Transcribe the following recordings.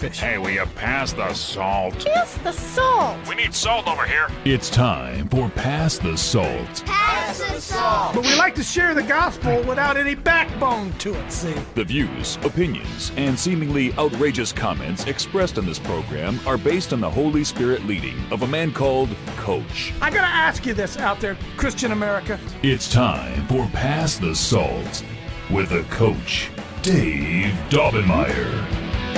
fish. Hey, will you pass the salt? Pass the salt. We need salt over here. It's time for Pass the Salt. Pass the salt. But we like to share the gospel without any backbone to it, see? The views, opinions, and seemingly outrageous comments expressed in this program are based on the Holy Spirit leading of a man called Coach. I gotta ask you this out there, Christian America. It's time for Pass the Salt with the Coach, Dave Daubenmire.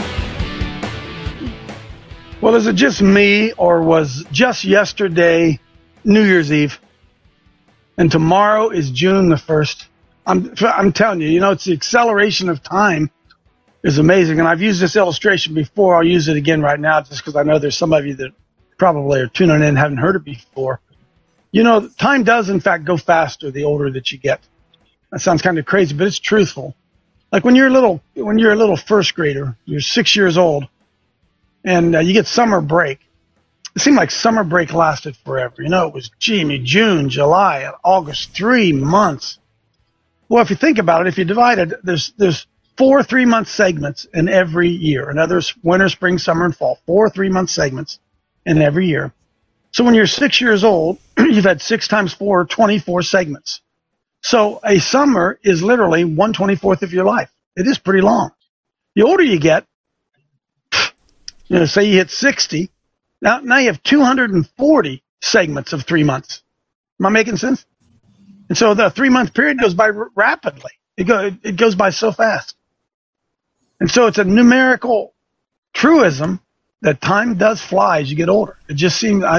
Well, is it just me, or was just yesterday New Year's Eve, and tomorrow is June the 1st? I'm telling you, it's the acceleration of time is amazing. And I've used this illustration before. I'll use it again right now just because I know there's some of you that probably are tuning in and haven't heard it before. Time does, in fact, go faster the older that you get. That sounds kind of crazy, but it's truthful. Like when you're a little first grader, you're 6 years old, and you get summer break. It seemed like summer break lasted forever. It was June, July, August, 3 months. Well, if you think about it, if you divide it, there's 4 3-month segments in every year. In others, winter, spring, summer, and fall. 4 3-month segments in every year. So when you're 6 years old, you've had 6 times 4, 24 segments. So a summer is literally 1/24th of your life. It is pretty long. The older you get, say you hit 60, now you have 240 segments of 3 months. Am I making sense? And so the 3-month period goes by rapidly. It goes by so fast. And so it's a numerical truism that time does fly as you get older. It just seems, I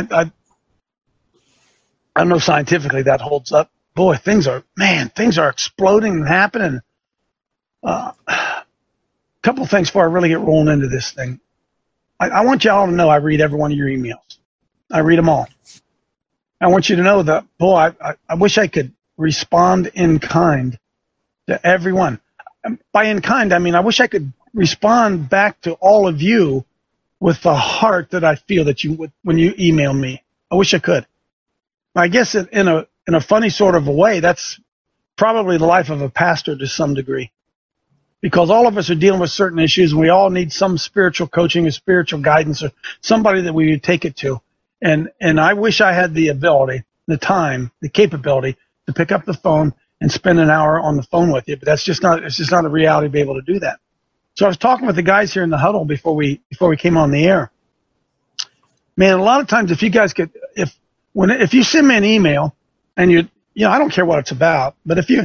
don't know scientifically that holds up. Boy, things are exploding and happening. A couple things before I really get rolling into this thing. I want you all to know I read every one of your emails. I read them all. I want you to know that, boy, I wish I could respond in kind to everyone. By in kind, I mean I wish I could respond back to all of you with the heart that I feel that you would when you email me. I wish I could. I guess in a funny sort of a way, that's probably the life of a pastor to some degree. Because all of us are dealing with certain issues, and we all need some spiritual coaching or spiritual guidance or somebody that we would take it to. And I wish I had the ability, the time, the capability to pick up the phone and spend an hour on the phone with you. But it's just not a reality to be able to do that. So I was talking with the guys here in the huddle before we came on the air. Man, a lot of times if you guys could, if you send me an email and I don't care what it's about, but if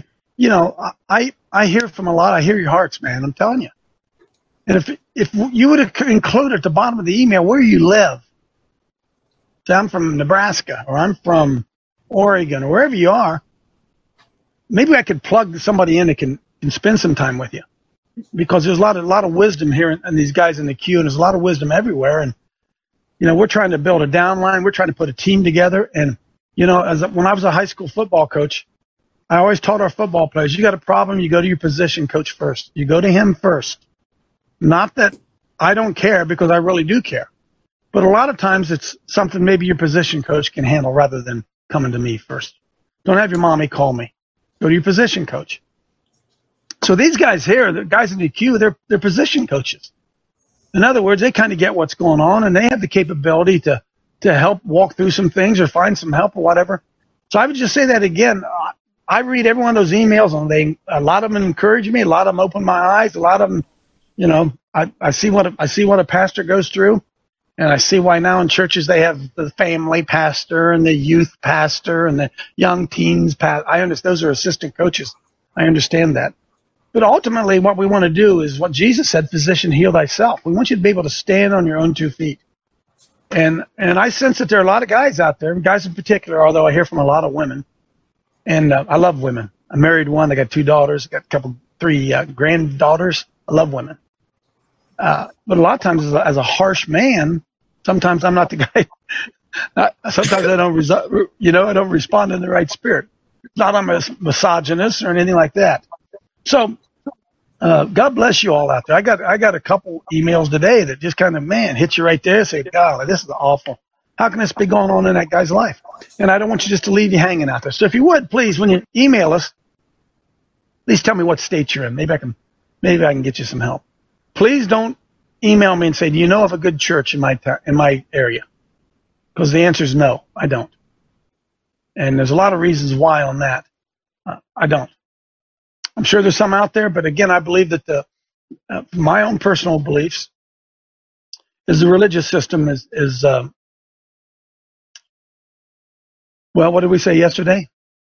I hear from a lot. I hear your hearts, man. I'm telling you. And if you would have included at the bottom of the email where you live, say I'm from Nebraska or I'm from Oregon or wherever you are, maybe I could plug somebody in that can spend some time with you, because there's a lot of wisdom here and these guys in the queue, and there's a lot of wisdom everywhere. And we're trying to build a downline. We're trying to put a team together. And when I was a high school football coach, I always taught our football players, you got a problem, you go to your position coach first. You go to him first. Not that I don't care, because I really do care. But a lot of times it's something maybe your position coach can handle rather than coming to me first. Don't have your mommy call me. Go to your position coach. So these guys here, the guys in the queue, they're position coaches. In other words, they kind of get what's going on, and they have the capability to help walk through some things or find some help or whatever. So I would just say that again. I read every one of those emails, and a lot of them encourage me. A lot of them open my eyes. A lot of them, I see what a pastor goes through, and I see why now in churches they have the family pastor and the youth pastor and the young teens pastor. I understand those are assistant coaches. I understand that. But ultimately, what we want to do is what Jesus said: "Physician, heal thyself." We want you to be able to stand on your own 2 feet. And I sense that there are a lot of guys out there, guys in particular, although I hear from a lot of women. And I love women. I married one. I got 2 daughters. I got 3 granddaughters. I love women. But a lot of times as a harsh man, sometimes I'm not the guy. Sometimes I don't respond in the right spirit. Not I'm a misogynist or anything like that. So God bless you all out there. I got a couple emails today that just kind of, hit you right there. Say, God, this is awful. How can this be going on in that guy's life? And I don't want you just to leave you hanging out there. So if you would, please, when you email us, please tell me what state you're in. Maybe I can get you some help. Please don't email me and say, do you know of a good church in my area? Because the answer is no, I don't. And there's a lot of reasons why on that. I don't. I'm sure there's some out there, but again, I believe that my own personal beliefs is the religious system is well, what did we say yesterday?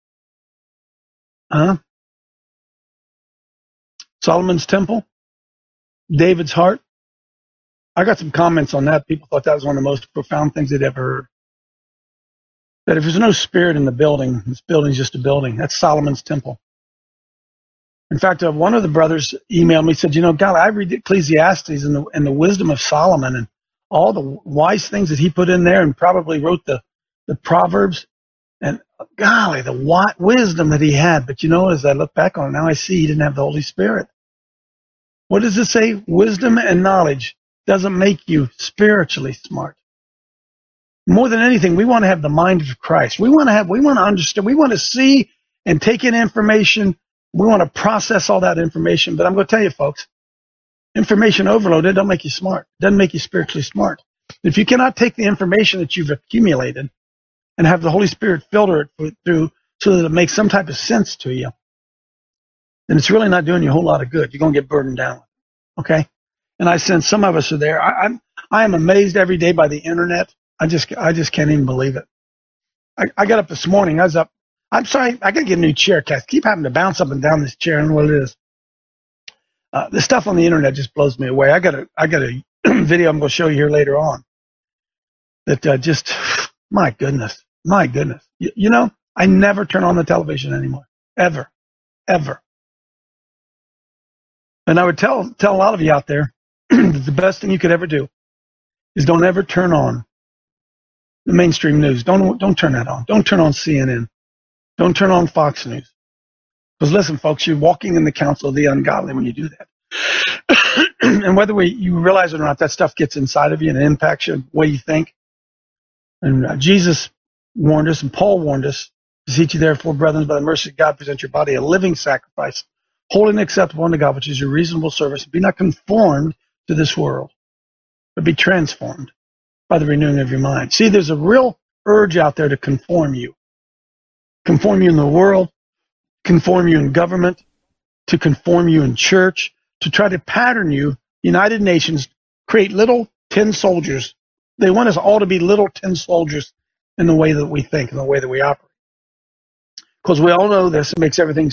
Solomon's temple, David's heart. I got some comments on that. People thought that was one of the most profound things they'd ever heard. That if there's no spirit in the building, this building's just a building. That's Solomon's temple. In fact, one of the brothers emailed me, said, God, I read Ecclesiastes and the wisdom of Solomon and all the wise things that he put in there and probably wrote the Proverbs. And golly, the wisdom that he had. But as I look back on it, now I see he didn't have the Holy Spirit. What does it say? Wisdom and knowledge doesn't make you spiritually smart. More than anything, we want to have the mind of Christ. We want to understand, we want to see and take in information. We want to process all that information. But I'm going to tell you, folks, information overloaded doesn't make you smart. It doesn't make you spiritually smart. If you cannot take the information that you've accumulated and have the Holy Spirit filter it through so that it makes some type of sense to you, then it's really not doing you a whole lot of good. You're going to get burdened down. Okay? And I sense some of us are there. I am amazed every day by the internet. I just can't even believe it. I got up this morning. I was up. I'm sorry. I got to get a new chair. I keep having to bounce up and down this chair. I don't know what it is. The stuff on the internet just blows me away. I got a video I'm going to show you here later on. That just, my goodness. I never turn on the television anymore. Ever. And I would tell a lot of you out there that the best thing you could ever do is don't ever turn on the mainstream news. Don't turn that on. Don't turn on CNN. Don't turn on Fox News. Because listen, folks, you're walking in the counsel of the ungodly when you do that. And whether you realize it or not, that stuff gets inside of you and it impacts you the way you think. And Jesus warned us, and Paul warned us, beseech you therefore, brethren, by the mercy of God, present your body a living sacrifice, holy and acceptable unto God, which is your reasonable service. Be not conformed to this world, but be transformed by the renewing of your mind. See, there's a real urge out there to conform you. Conform you in the world, conform you in government, to conform you in church, to try to pattern you. United Nations create little tin soldiers. They want us all to be little tin soldiers in the way that we think, in the way that we operate. Because we all know this, it makes everything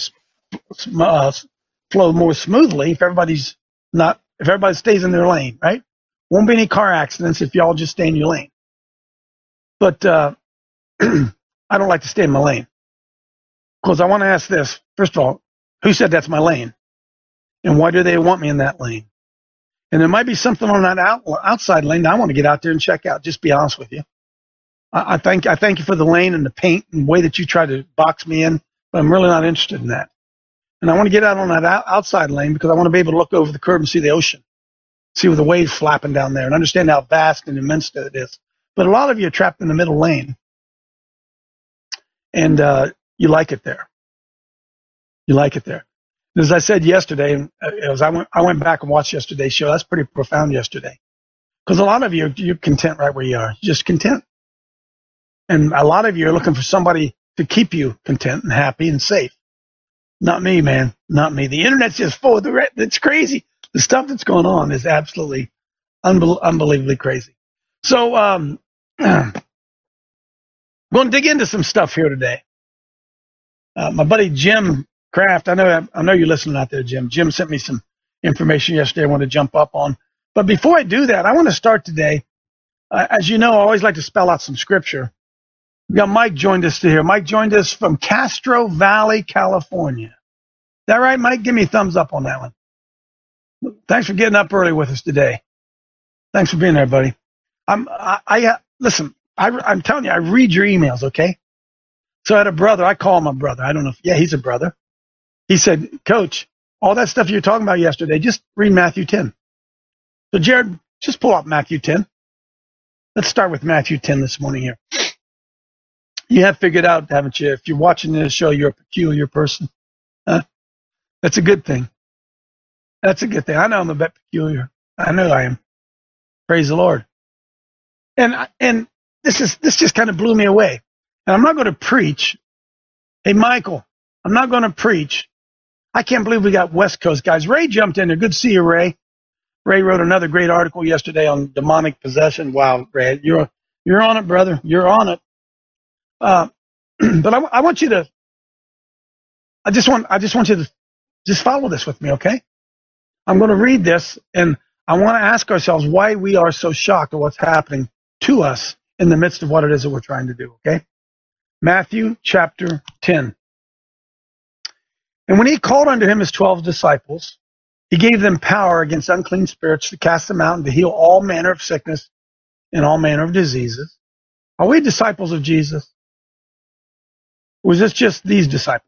flow more smoothly if everybody stays in their lane, right? Won't be any car accidents if y'all just stay in your lane. But I don't like to stay in my lane. Because I want to ask this. First of all, who said that's my lane? And why do they want me in that lane? And there might be something on that outside lane that I want to get out there and check out, just be honest with you. I thank you for the lane and the paint and the way that you try to box me in, but I'm really not interested in that. And I want to get out on that outside lane because I want to be able to look over the curb and see the ocean, see with the waves flapping down there, and understand how vast and immense it is. But a lot of you are trapped in the middle lane, and you like it there. You like it there. And as I said yesterday, I went back and watched yesterday's show. That's pretty profound yesterday, because a lot of you you're content right where you are, you're just content, and a lot of you are looking for somebody to keep you content and happy and safe. Not me, man. Not me. The internet's just full of it's crazy. The stuff that's going on is absolutely unbelievably crazy. So, I'm going to dig into some stuff here today. My buddy Jim Kraft, I know you're listening out there, Jim. Jim sent me some information yesterday I want to jump up on. But before I do that, I want to start today. As you know, I always like to spell out some scripture. We got Mike joined us here. Mike joined us from Castro Valley, California. Is that right, Mike? Give me a thumbs up on that one. Thanks for getting up early with us today. Thanks for being there, buddy. Listen, I'm telling you, I read your emails, okay? So I had a brother. I call him a brother. I don't know. He's a brother. He said, Coach, all that stuff you were talking about yesterday, just read Matthew 10. So, Jared, just pull up Matthew 10. Let's start with Matthew 10 this morning here. You have figured out, haven't you? If you're watching this show, you're a peculiar person. That's a good thing. That's a good thing. I know I'm a bit peculiar. I know I am. Praise the Lord. And this just kind of blew me away. And I'm not going to preach. Hey, Michael, I'm not going to preach. I can't believe we got West Coast guys. Ray jumped in there. Good to see you, Ray. Ray wrote another great article yesterday on demonic possession. Wow, Ray, you're on it, brother. You're on it. But I want you to. I just want you to just follow this with me, okay? I'm going to read this, and I want to ask ourselves why we are so shocked at what's happening to us in the midst of what it is that we're trying to do, okay? Matthew chapter 10. And when he called unto him his 12 disciples, he gave them power against unclean spirits to cast them out and to heal all manner of sickness and all manner of diseases. Are we disciples of Jesus? Or is this just these disciples?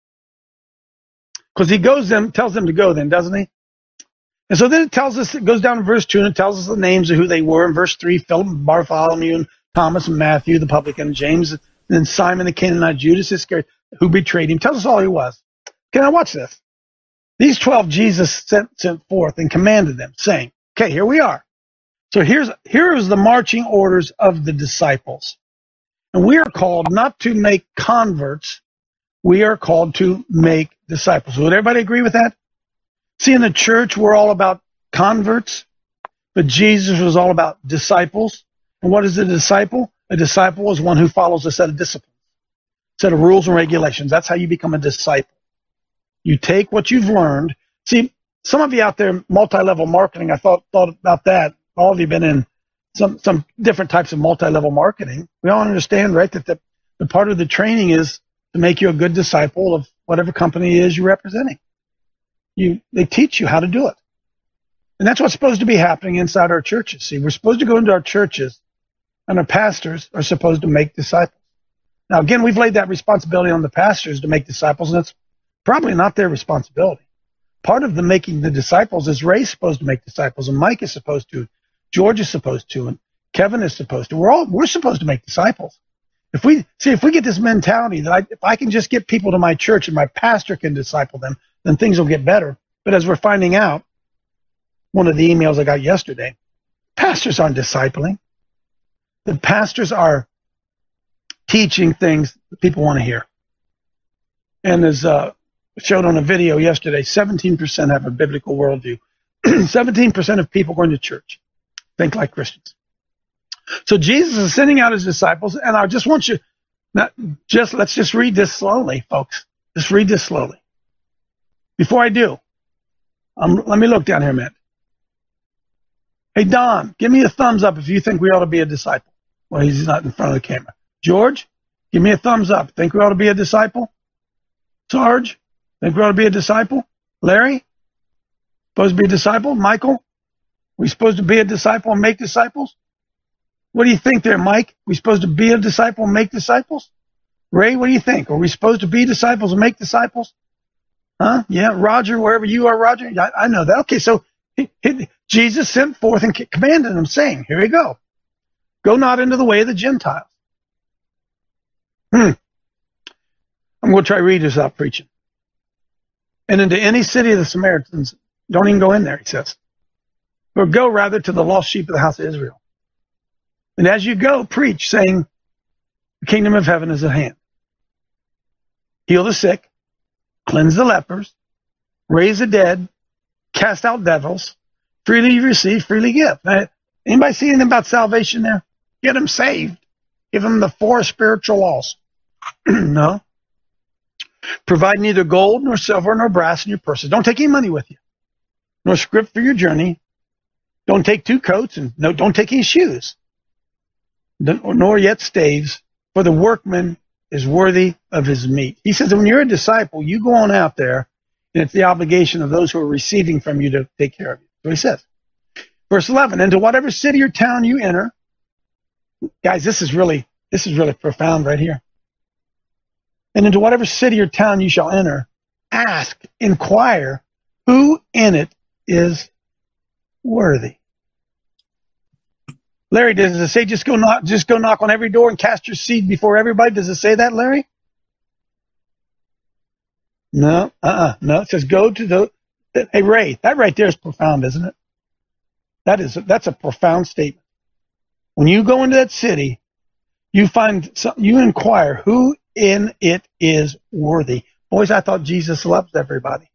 Because he tells them to go then, doesn't he? And so then it tells us, it goes down in verse 2, and it tells us the names of who they were. In verse 3, Philip, Bartholomew, and Thomas, and Matthew, the publican, James, and then Simon the Canaanite, Judas Iscariot, who betrayed him. Tells us all he was. Okay, now watch this. These 12 Jesus sent forth and commanded them, saying, okay, here we are. So here's the marching orders of the disciples. And we are called not to make converts. We are called to make disciples. Would everybody agree with that? See, in the church, we're all about converts, but Jesus was all about disciples. And what is a disciple? A disciple is one who follows a set of disciplines, a set of rules and regulations. That's how you become a disciple. You take what you've learned. See, some of you out there, multi-level marketing, I thought about that. All of you been in some different types of multi-level marketing. We all understand, right, that the part of the training is to make you a good disciple of whatever company it is you're representing. They teach you how to do it. And that's what's supposed to be happening inside our churches. See, we're supposed to go into our churches, and our pastors are supposed to make disciples. Now, again, we've laid that responsibility on the pastors to make disciples, and it's probably not their responsibility. Part of the making the disciples is Ray's supposed to make disciples, and Mike is supposed to, George is supposed to, and Kevin is supposed to. We're supposed to make disciples. If we get this mentality that if I can just get people to my church and my pastor can disciple them, then things will get better. But as we're finding out, one of the emails I got yesterday, pastors aren't discipling. The pastors are teaching things that people want to hear. And as showed on a video yesterday, 17% have a biblical worldview. 17% of people going to church think like Christians. So Jesus is sending out his disciples, and I just want you, let's just read this slowly, folks. Just read this slowly. Before I do, let me look down here a minute. Hey, Don, give me a thumbs up if you think we ought to be a disciple. Well, he's not in front of the camera. George, give me a thumbs up. Think we ought to be a disciple? Sarge, think we ought to be a disciple? Larry, supposed to be a disciple? Michael, we supposed to be a disciple and make disciples? What do you think there, Mike? We supposed to be a disciple and make disciples? Ray, what do you think? Are we supposed to be disciples and make disciples? Huh? Yeah, Roger, wherever you are, Roger. I know that. Okay, so Jesus sent forth and commanded them, saying, here we go. Go not into the way of the Gentiles. I'm going to try to read this without preaching. And into any city of the Samaritans, don't even go in there, he says. But go rather to the lost sheep of the house of Israel. And as you go, preach, saying, the kingdom of heaven is at hand. Heal the sick, cleanse the lepers, raise the dead, cast out devils, freely you receive, freely give. Now, anybody see anything about salvation there? Get them saved. Give them the 4 spiritual laws. No. Provide neither gold nor silver nor brass in your purses. Don't take any money with you, nor scrip for your journey. Don't take 2 coats, and don't take any shoes, nor yet staves, for the workman is worthy of his meat. He says that when you're a disciple, you go on out there, and it's the obligation of those who are receiving from you to take care of you. So he says. Verse 11, into whatever city or town you enter, guys, this is really profound right here. And into whatever city or town you shall enter, ask, inquire, who in it is worthy. Larry, does it say just go knock on every door and cast your seed before everybody? Does it say that, Larry? No, no. It says go to the. Hey, Ray, that right there is profound, isn't it? That's a profound statement. When you go into that city, you inquire who in it is worthy. Boys, I thought Jesus loves everybody.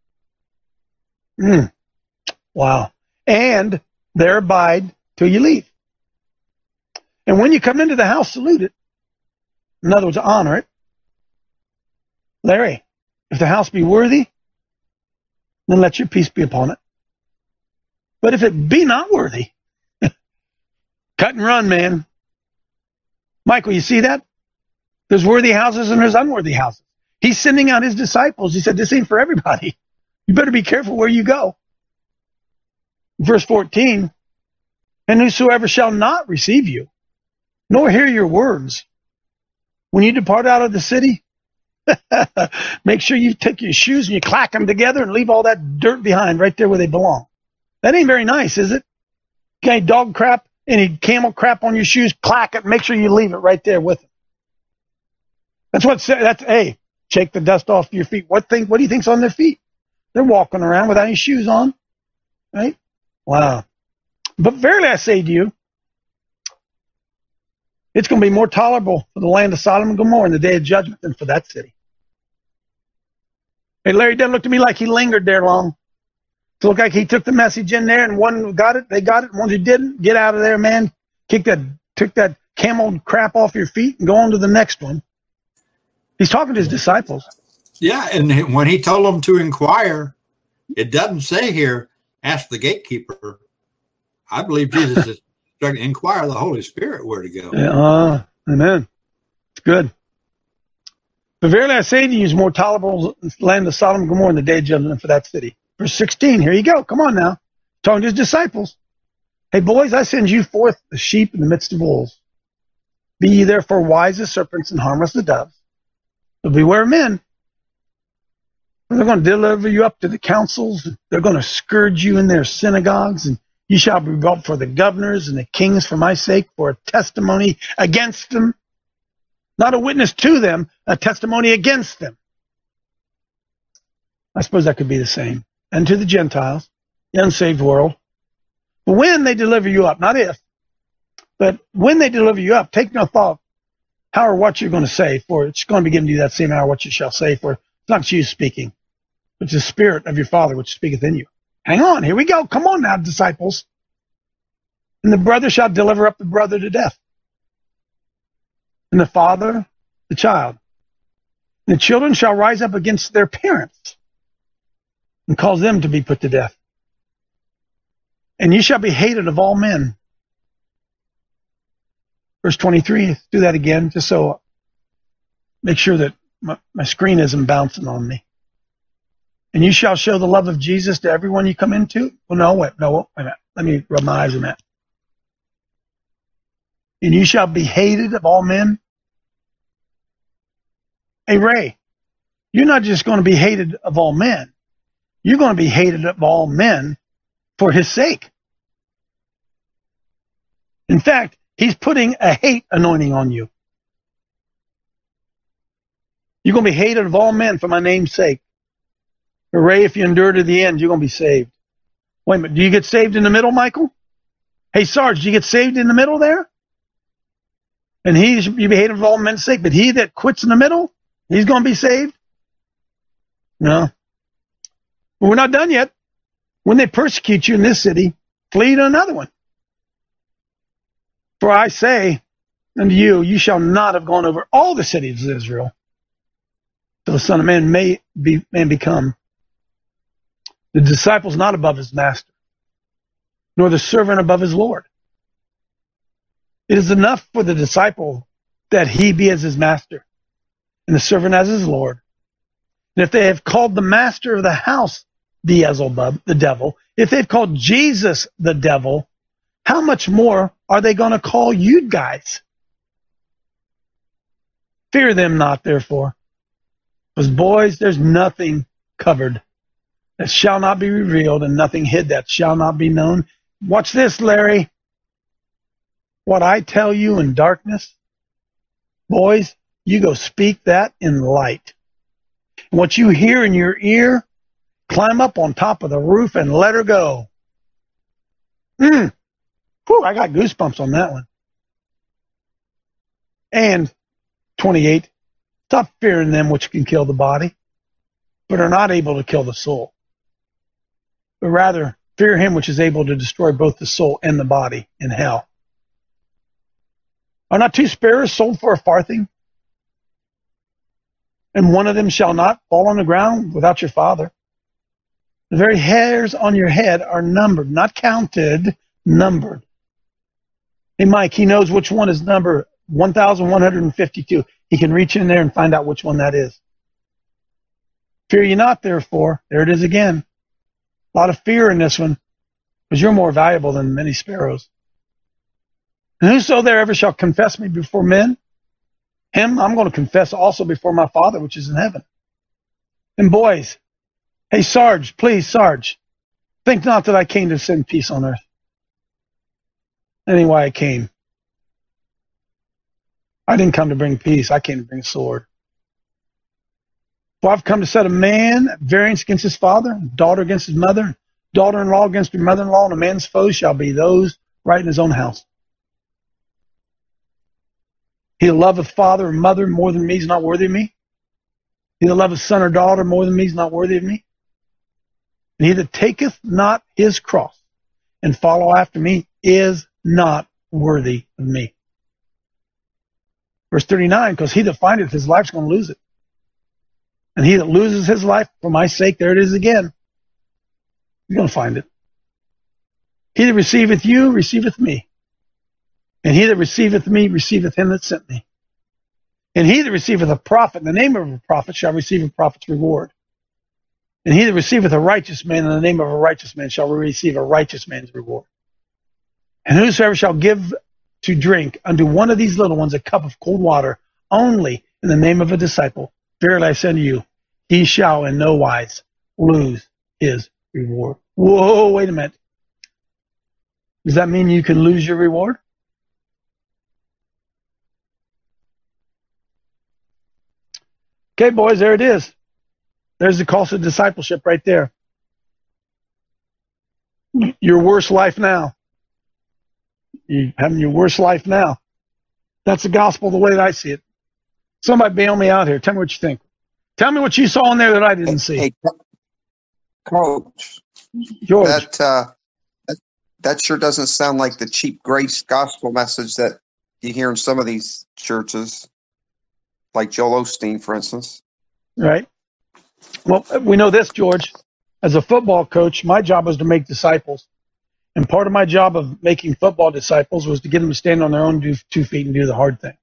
Wow. And there abide till you leave. And when you come into the house, salute it. In other words, honor it. Larry, if the house be worthy, then let your peace be upon it. But if it be not worthy, cut and run, man. Michael, you see that? There's worthy houses and there's unworthy houses. He's sending out his disciples. He said, this ain't for everybody. You better be careful where you go. Verse 14, and whosoever shall not receive you, nor hear your words, when you depart out of the city, make sure you take your shoes and you clack them together and leave all that dirt behind right there where they belong. That ain't very nice, is it? Okay, dog crap, any camel crap on your shoes, clack it, make sure you leave it right there with it. Hey, shake the dust off your feet. What do you think's on their feet? They're walking around without any shoes on, right? Wow. But verily I say to you, it's going to be more tolerable for the land of Sodom and Gomorrah in the day of judgment than for that city. Hey, Larry doesn't look to me like he lingered there long. It looked like he took the message in there, and one got it, they got it. Ones who didn't, get out of there, man. Took that camel crap off your feet and go on to the next one. He's talking to his disciples. Yeah, and when he told them to inquire, it doesn't say here, ask the gatekeeper. I believe Jesus is starting to inquire the Holy Spirit where to go. Amen. It's good. But verily I say to you, it's more tolerable land of Sodom and Gomorrah in the day of judgment for that city. Verse 16, here you go. Come on now. Talking to his disciples. Hey, boys, I send you forth as sheep in the midst of wolves. Be ye therefore wise as serpents and harmless as doves. But beware of men. They're going to deliver you up to the councils. They're going to scourge you in their synagogues, and you shall be brought before the governors and the kings for my sake, for a testimony against them. Not a witness to them, a testimony against them. I suppose that could be the same. And to the Gentiles, the unsaved world. But when they deliver you up, not if, but when they deliver you up, take no thought how or what you're going to say, for it's going to be given to you that same hour what you shall say, for it's not you speaking, but it's the Spirit of your Father which speaketh in you. Hang on, here we go. Come on now, disciples. And the brother shall deliver up the brother to death. And the father, the child. And the children shall rise up against their parents and cause them to be put to death. And you shall be hated of all men. Verse 23, let's do that again, just so make sure that my screen isn't bouncing on me. And you shall show the love of Jesus to everyone you come into. Well, wait a minute. Let me rub my eyes on that. And you shall be hated of all men. Hey, Ray, you're not just going to be hated of all men. You're going to be hated of all men for his sake. In fact, he's putting a hate anointing on you. You're going to be hated of all men for my name's sake. But Ray, if you endure to the end, you're going to be saved. Wait a minute. Do you get saved in the middle, Michael? Hey, Sarge, do you get saved in the middle there? And you be hated of all men's sake, but he that quits in the middle, he's going to be saved? No. But we're not done yet. When they persecute you in this city, flee to another one. For I say unto you, you shall not have gone over all the cities of Israel till the Son of Man may become. The disciple's not above his master, nor the servant above his Lord. It is enough for the disciple that he be as his master, and the servant as his Lord. And if they have called the master of the house Beelzebub, the devil, if they've called Jesus the devil, how much more are they going to call you guys? Fear them not, therefore. Because, boys, there's nothing covered that shall not be revealed, and nothing hid that shall not be known. Watch this, Larry. What I tell you in darkness, boys, you go speak that in light. And what you hear in your ear, climb up on top of the roof and let her go. Whew, I got goosebumps on that one. And 28, stop fearing them which can kill the body, but are not able to kill the soul. But rather, fear him which is able to destroy both the soul and the body in hell. Are not 2 sparrows sold for a farthing? And one of them shall not fall on the ground without your Father. The very hairs on your head are numbered, not counted, numbered. Hey, Mike, he knows which one is number 1,152. He can reach in there and find out which one that is. Fear ye not, therefore. There it is again. A lot of fear in this one, because you're more valuable than many sparrows. And whosoever ever shall confess me before men, him I'm going to confess also before my Father which is in heaven. And boys, hey, Sarge, please, Sarge, think not that I came to send peace on earth. Anyway, I came. I didn't come to bring peace. I came to bring a sword. For I've come to set a man at variance against his father, daughter against his mother, daughter-in-law against her mother-in-law, and a man's foes shall be those right in his own house. He that loveth father or mother more than me is not worthy of me. He that loveth son or daughter more than me is not worthy of me. And he that taketh not his cross and follow after me is not worthy of me. Verse 39, because he that findeth his life is going to lose it. And he that loses his life for my sake, there it is again. You're going to find it. He that receiveth you, receiveth me. And he that receiveth me, receiveth him that sent me. And he that receiveth a prophet in the name of a prophet shall receive a prophet's reward. And he that receiveth a righteous man in the name of a righteous man shall receive a righteous man's reward. And whosoever shall give to drink unto one of these little ones a cup of cold water only in the name of a disciple, verily I say unto you, he shall in no wise lose his reward. Whoa, wait a minute. Does that mean you can lose your reward? Okay, boys, there it is. There's the cost of discipleship right there. Your worst life now. You're having your worst life now. That's the gospel the way that I see it. Somebody bail me out here. Tell me what you think. Tell me what you saw in there that I didn't see. Hey, Coach, George. That sure doesn't sound like the cheap grace gospel message that you hear in some of these churches, like Joel Osteen, for instance. Right. Well, we know this, George. As a football coach, my job was to make disciples. And part of my job of making football disciples was to get them to stand on their own 2 feet and do the hard thing.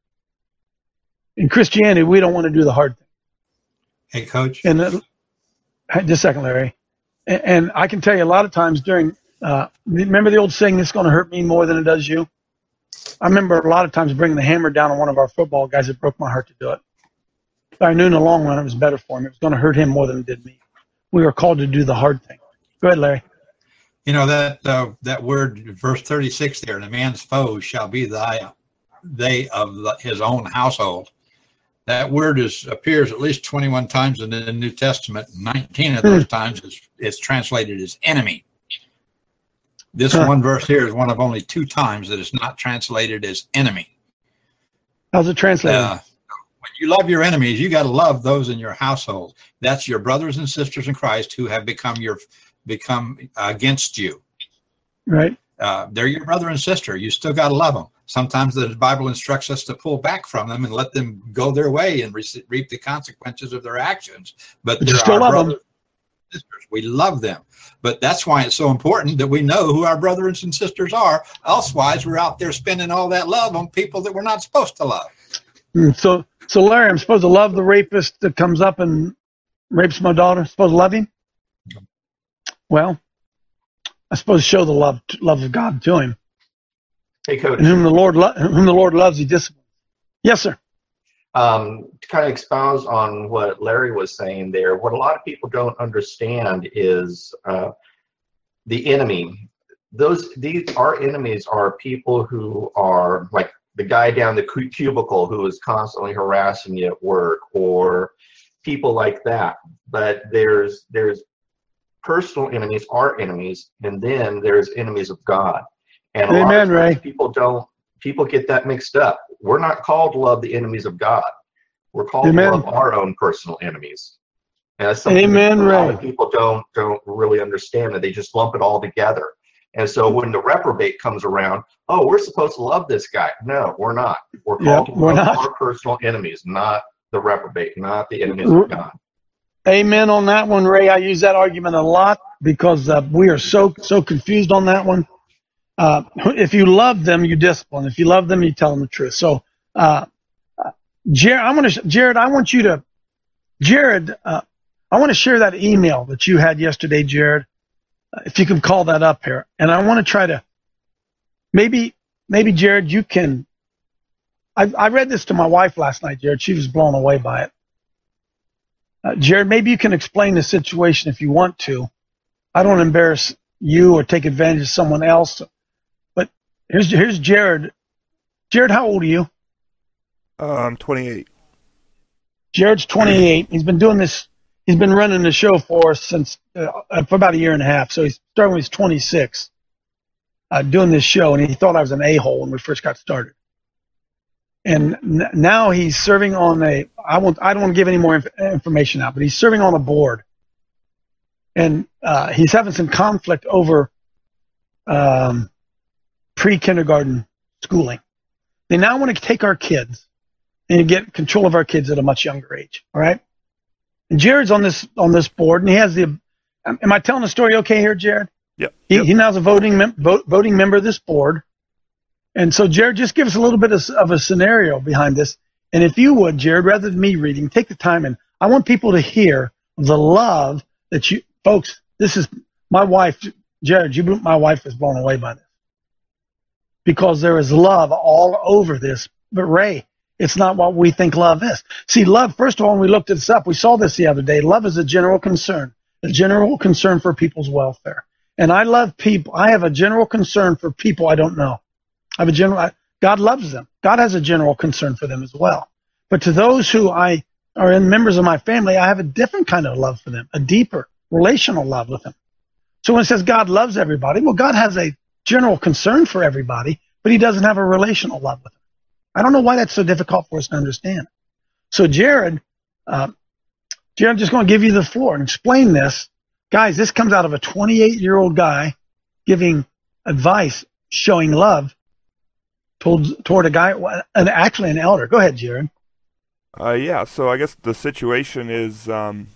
In Christianity, we don't want to do the hard thing. Hey, Coach. And just a second, Larry. And I can tell you a lot of times during, remember the old saying, "This is going to hurt me more than it does you"? I remember a lot of times bringing the hammer down on one of our football guys. It broke my heart to do it. But I knew in the long run it was better for him. It was going to hurt him more than it did me. We were called to do the hard thing. Go ahead, Larry. You know, that word, verse 36 there, the man's foes shall be they of his own household. That word appears at least 21 times in the New Testament. 19 of those times it's translated as enemy. This one verse here is one of only 2 times that it's not translated as enemy. How's it translated? When you love your enemies, you got to love those in your household. That's your brothers and sisters in Christ who have become against you. Right. They're your brother and sister. You still got to love them. Sometimes the Bible instructs us to pull back from them and let them go their way and reap the consequences of their actions. But you they're still our love brothers them. And sisters. We love them. But that's why it's so important that we know who our brothers and sisters are. Elsewise, we're out there spending all that love on people that we're not supposed to love. So Larry, I'm supposed to love the rapist that comes up and rapes my daughter? I'm supposed to love him? Well, I suppose show the love of God to him. Hey, Coach. And whom the Lord loves, he disciplines. Yes, sir. To kind of expound on what Larry was saying there, what a lot of people don't understand is the enemy. Our enemies are people who are like the guy down the cubicle who is constantly harassing you at work, or people like that. But there's personal enemies are enemies, and then there's enemies of God. And a lot Amen, of times Ray. people get that mixed up. We're not called to love the enemies of God. We're called Amen. to love our own personal enemies. And that's something Amen, that a lot Ray. of people don't really understand, that they just lump it all together. And so when the reprobate comes around, oh, we're supposed to love this guy. No, we're not. We're called to love our personal enemies, not the reprobate, not the enemies of God. Amen on that one, Ray. I use that argument a lot because we are so confused on that one. If you love them, you discipline. If you love them, you tell them the truth. So, Jared, I want to share that email that you had yesterday, Jared. If you can call that up here, and I want to try to maybe Jared, you can. I read this to my wife last night, Jared. She was blown away by it. Jared, maybe you can explain the situation if you want to. I don't want to embarrass you or take advantage of someone else. But here's Jared. Jared, how old are you? I'm 28. Jared's 28. He's been doing this. He's been running the show for us since for about a year and a half. So he's starting when he's 26, doing this show, and he thought I was an a-hole when we first got started. And now he's serving on I don't want to give any more information out, but he's serving on a board. And he's having some conflict over pre-kindergarten schooling. They now want to take our kids and get control of our kids at a much younger age. All right. And Jared's on this board, and he has am I telling the story okay here, Jared? Yep. He now's a voting member of this board. And so, Jared, just give us a little bit of a scenario behind this. And if you would, Jared, rather than me reading, take the time, and I want people to hear the love that you, folks, this is my wife, Jared, my wife is blown away by this. Because there is love all over this. But, Ray, it's not what we think love is. See, love, first of all, when we looked this up, we saw this the other day. Love is a general concern for people's welfare. And I love people. I have a general concern for people I don't know. God loves them. God has a general concern for them as well. But to those who are members of my family, I have a different kind of love for them, a deeper relational love with them. So when it says God loves everybody, well, God has a general concern for everybody, but he doesn't have a relational love with them. I don't know why that's so difficult for us to understand. So Jared, I'm just going to give you the floor and explain this. Guys, this comes out of a 28-year-old guy giving advice, showing love toward a guy, actually an elder. Go ahead, Jared. Yeah, so I guess the situation is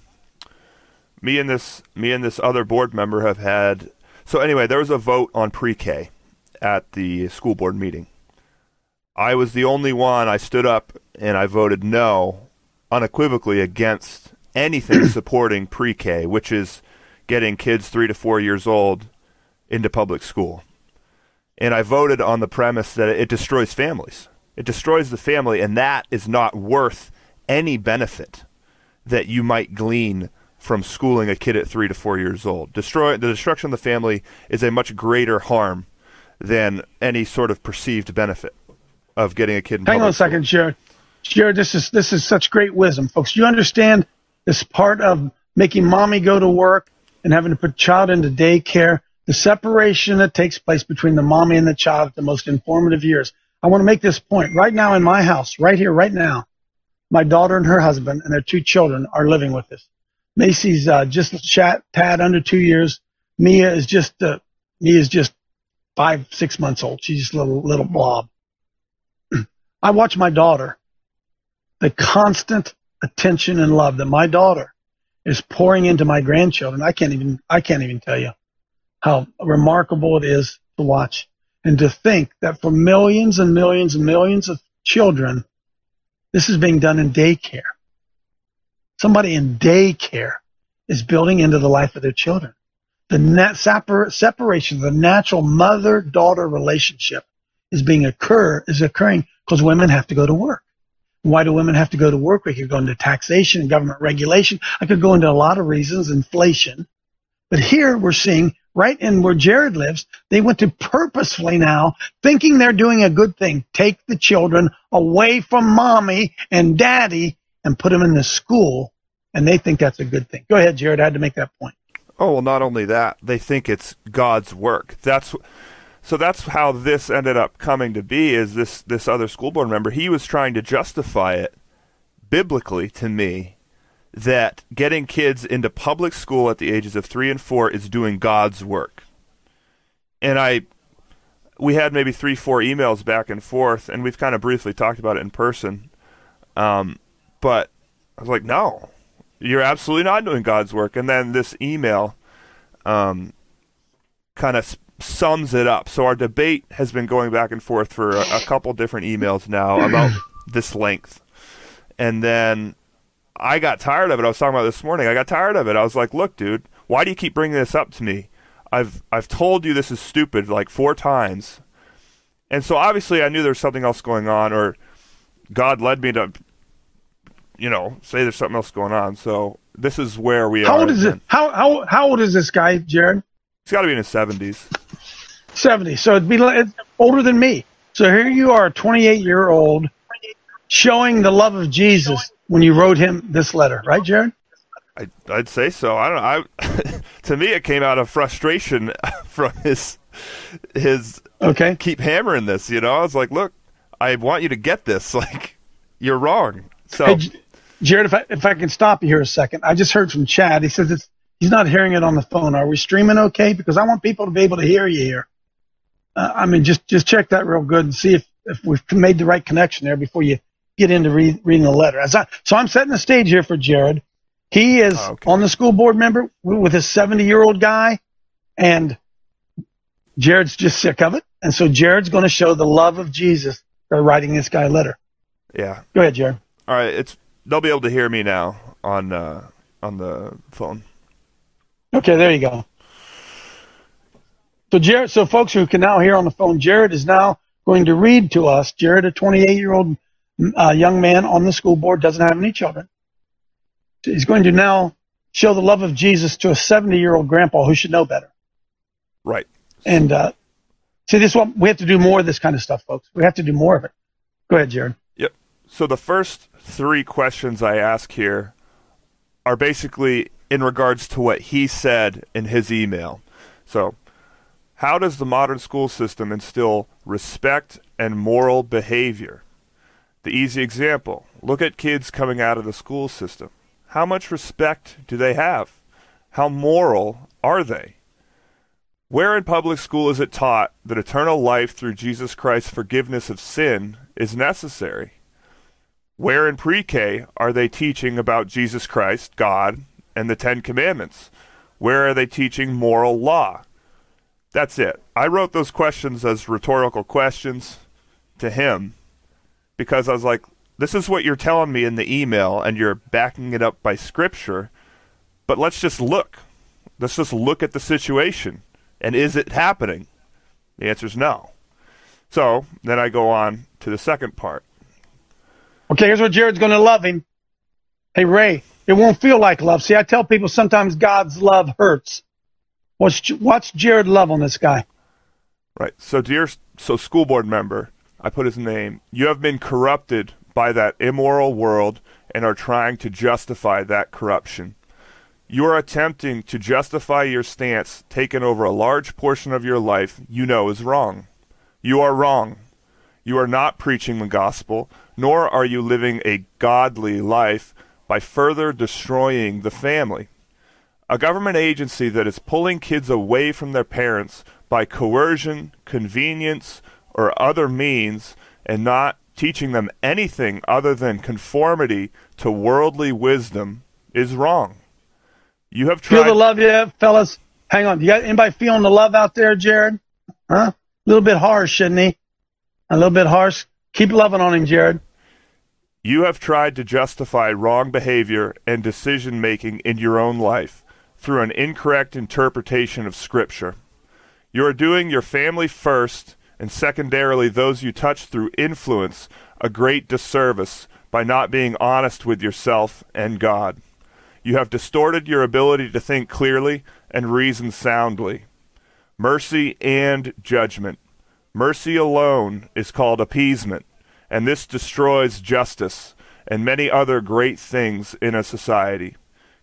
me and this other board member have had. So anyway, there was a vote on pre-K at the school board meeting. I was the only one. I stood up and I voted no, unequivocally against anything supporting pre-K, which is getting kids 3 to 4 years old into public school. And I voted on the premise that it destroys families. It destroys the family, and that is not worth any benefit that you might glean from schooling a kid at 3 to 4 years old. The destruction of the family is a much greater harm than any sort of perceived benefit of getting a kid in Hang on a school. second, Jared. Jared, this is such great wisdom. Folks, you understand this part of making mommy go to work and having to put child into daycare, the separation that takes place between the mommy and the child at the most informative years. I want to make this point. Right now in my house, right here, right now, my daughter and her husband and their 2 children are living with us. Macy's just a tad under 2 years. Mia is just 5-6 months old. She's just a little blob. I watch my daughter, the constant attention and love that my daughter is pouring into my grandchildren. I can't even tell you how remarkable it is to watch, and to think that for millions and millions and millions of children, this is being done in daycare. Somebody in daycare is building into the life of their children. The separation, the natural mother-daughter relationship is occurring because women have to go to work. Why do women have to go to work? We could go into taxation and government regulation. I could go into a lot of reasons, inflation. But here we're seeing, right in where Jared lives, they went to purposefully now, thinking they're doing a good thing, take the children away from mommy and daddy and put them in the school, and they think that's a good thing. Go ahead, Jared. I had to make that point. Oh, well, not only that, they think it's God's work. That's how this ended up coming to be, is this other school board member, he was trying to justify it biblically to me that getting kids into public school at the ages of 3 and 4 is doing God's work. And we had maybe 3-4 emails back and forth, and we've kind of briefly talked about it in person. But I was like, no, you're absolutely not doing God's work. And then this email kind of sums it up. So our debate has been going back and forth for a couple different emails now about this length. And then I got tired of it. I was talking about this morning. I got tired of it. I was like, look, dude, why do you keep bringing this up to me? I've told you this is stupid like 4 times. And so obviously I knew there was something else going on, or God led me to, say there's something else going on. So this is where we are. How old is it? How old is this guy, Jared? He's got to be in his 70s. 70. So it's older than me. So here you are, a 28-year-old, showing the love of Jesus when you wrote him this letter, right, Jared? I'd say so. I don't know. To me, it came out of frustration from his okay. Keep hammering this. I was like, look, I want you to get this. Like, you're wrong. So, hey, Jared, if I can stop you here a second, I just heard from Chad. He says he's not hearing it on the phone. Are we streaming okay? Because I want people to be able to hear you here. Just check that real good and see if we've made the right connection there before you get into reading the letter. So I'm setting the stage here for Jared. He is on the school board member with a 70-year-old guy, and Jared's just sick of it. And so Jared's going to show the love of Jesus by writing this guy a letter. Yeah. Go ahead, Jared. All right. They'll be able to hear me now on the phone. Okay, there you go. So folks who can now hear on the phone, Jared is now going to read to us. Jared, a 28-year-old young man on the school board, doesn't have any children. He's going to now show the love of Jesus to a 70-year-old grandpa who should know better. Right. And see, we have to do more of this kind of stuff, folks. We have to do more of it. Go ahead, Jared. Yep. So the first 3 questions I ask here are basically in regards to what he said in his email. So, how does the modern school system instill respect and moral behavior? The easy example, look at kids coming out of the school system. How much respect do they have? How moral are they? Where in public school is it taught that eternal life through Jesus Christ's forgiveness of sin is necessary? Where in pre-K are they teaching about Jesus Christ, God, and the 10 Commandments? Where are they teaching moral law? That's it. I wrote those questions as rhetorical questions to him because I was like, this is what you're telling me in the email, and you're backing it up by Scripture, but let's just look. Let's just look at the situation. And is it happening? The answer is no. So then I go on to the second part. Okay, here's what Jared's going to love him. Hey, Ray, it won't feel like love. See, I tell people sometimes God's love hurts. Watch Jared love on this guy. Right. So school board member, I put his name. You have been corrupted by that immoral world and are trying to justify that corruption. You are attempting to justify your stance taken over a large portion of your life you know is wrong. You are wrong. You are not preaching the gospel, nor are you living a godly life by further destroying the family. A government agency that is pulling kids away from their parents by coercion, convenience, or other means, and not teaching them anything other than conformity to worldly wisdom is wrong. You have tried. Feel the love, yeah, fellas. Hang on. You got anybody feeling the love out there, Jared? Huh? A little bit harsh, isn't he? A little bit harsh. Keep loving on him, Jared. You have tried to justify wrong behavior and decision-making in your own life through an incorrect interpretation of Scripture. You are doing your family first, and secondarily those you touch through influence, a great disservice by not being honest with yourself and God. You have distorted your ability to think clearly and reason soundly. Mercy and judgment. Mercy alone is called appeasement, and this destroys justice and many other great things in a society.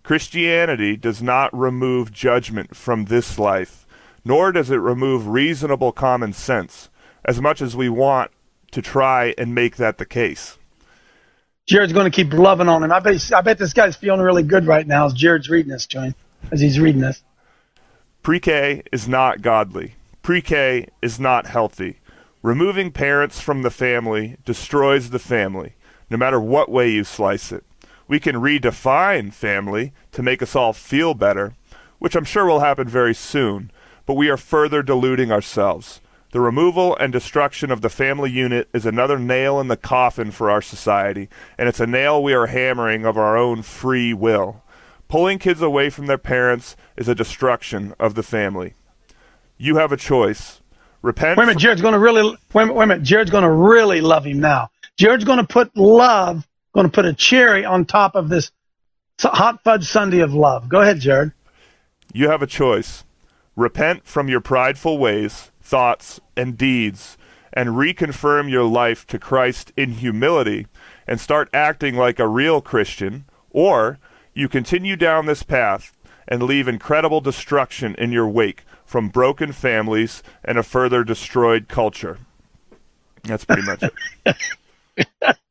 Christianity does not remove judgment from this life, nor does it remove reasonable common sense, as much as we want to try and make that the case. Jared's going to keep loving on him. I bet this guy's feeling really good right now as Jared's reading this to him, as he's reading this. Pre-K is not godly. Pre-K is not healthy. Removing parents from the family destroys the family, no matter what way you slice it. We can redefine family to make us all feel better, which I'm sure will happen very soon, but we are further deluding ourselves. The removal and destruction of the family unit is another nail in the coffin for our society, and it's a nail we are hammering of our own free will. Pulling kids away from their parents is a destruction of the family. You have a choice. Repent. Wait a minute, Jared's going to really. Wait a minute, Jared's going to really love him now. Jared's going to put love, going to put a cherry on top of this hot fudge sundae of love. Go ahead, Jared. You have a choice. Repent from your prideful ways, thoughts, and deeds, and reconfirm your life to Christ in humility, and start acting like a real Christian, or you continue down this path and leave incredible destruction in your wake from broken families and a further destroyed culture. That's pretty much it.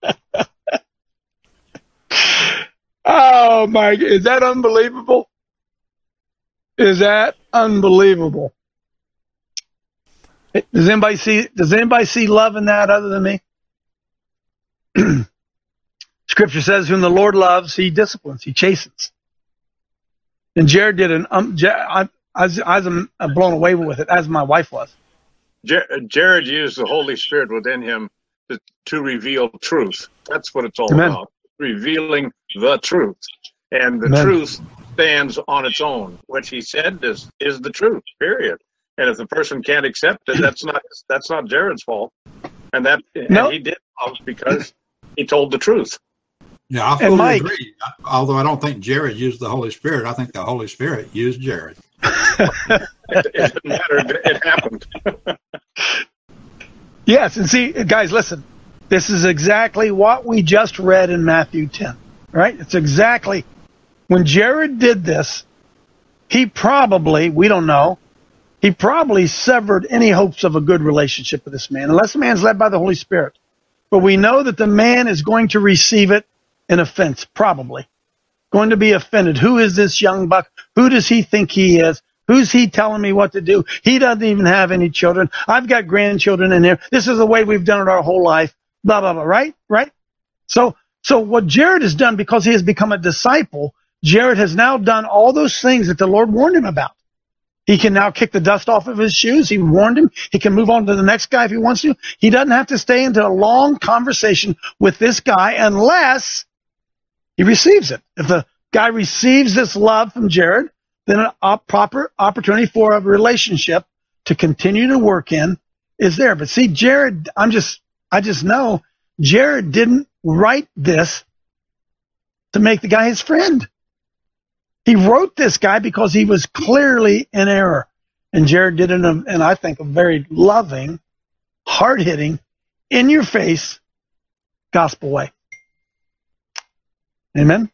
Oh my! Is that unbelievable? Is that unbelievable? Does anybody see love in that other than me? Scripture says, "Whom the Lord loves, He disciplines, He chastens." And Jared did I was blown away with it, as my wife was. Jared used the Holy Spirit within him to reveal truth. That's what it's all Amen. about. Revealing the truth. And the Amen. truth stands on its own. What he said is the truth, period. And if the person can't accept it, that's not Jared's fault. And he did because he told the truth. Yeah, I fully agree. Although I don't think Jared used the Holy Spirit, I think the Holy Spirit used Jared. It didn't matter. It happened. Yes, and see, guys, listen. This is exactly what we just read in Matthew 10, right? It's exactly when Jared did this, he probably, we don't know, he probably severed any hopes of a good relationship with this man, unless the man's led by the Holy Spirit. But we know that the man is going to receive it in offense, probably. Going to be offended. Who is this young buck? Who does he think he is? Who's he telling me what to do? He doesn't even have any children. I've got grandchildren in here. This is the way we've done it our whole life. Blah, blah, blah. Right? Right? So what Jared has done, because he has become a disciple, Jared has now done all those things that the Lord warned him about. He can now kick the dust off of his shoes. He warned him. He can move on to the next guy if he wants to. He doesn't have to stay into a long conversation with this guy unless he receives it. If the guy receives this love from Jared, then a proper opportunity for a relationship to continue to work in is there. But see, Jared, I just know Jared didn't write this to make the guy his friend. He wrote this guy because he was clearly in error. And Jared did it in I think, a very loving, hard-hitting, in-your-face gospel way. Amen?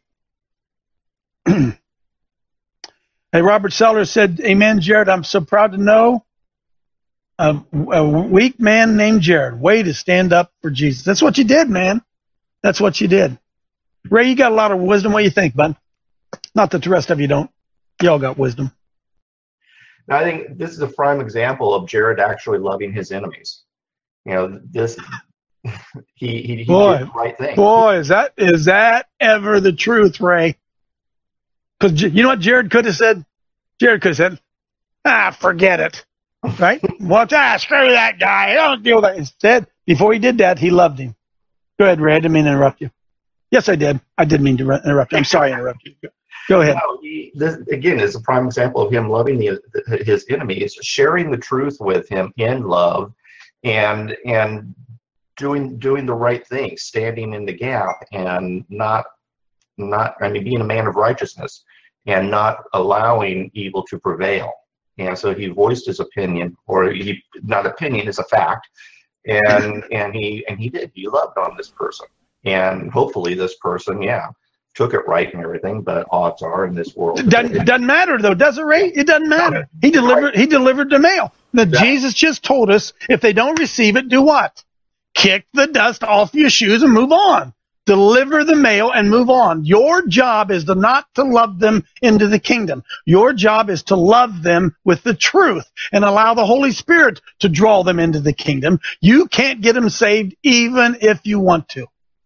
Hey, Robert Sellers said, amen, Jared. I'm so proud to know a weak man named Jared. Way to stand up for Jesus. That's what you did, man. That's what you did. Ray, you got a lot of wisdom. What do you think, bud? Not that the rest of you don't. You all got wisdom. Now, I think this is a prime example of Jared actually loving his enemies. You know, this he did the right thing. Boy, is that ever the truth, Ray? Because you know what Jared could have said? Jared could have said, forget it. Right? Well, screw that guy. Don't deal with that. Instead, before he did that, he loved him. Go ahead, Ray. I didn't mean to interrupt you. Yes, I did. I did mean to interrupt you. I'm sorry I interrupted you. Go ahead. No, this, again, is a prime example of him loving his enemies, sharing the truth with him in love, and doing the right thing, standing in the gap, and being a man of righteousness, and not allowing evil to prevail. And so he voiced his opinion, not opinion, is a fact, and he loved on this person, and hopefully this person, took it right and everything, but odds are in this world. Doesn't matter though, does it, Ray? It doesn't matter. He delivered the mail. Now, Jesus just told us if they don't receive it, do what? Kick the dust off your shoes and move on. Deliver the mail and move on. Your job is not to love them into the kingdom. Your job is to love them with the truth and allow the Holy Spirit to draw them into the kingdom. You can't get them saved even if you want to.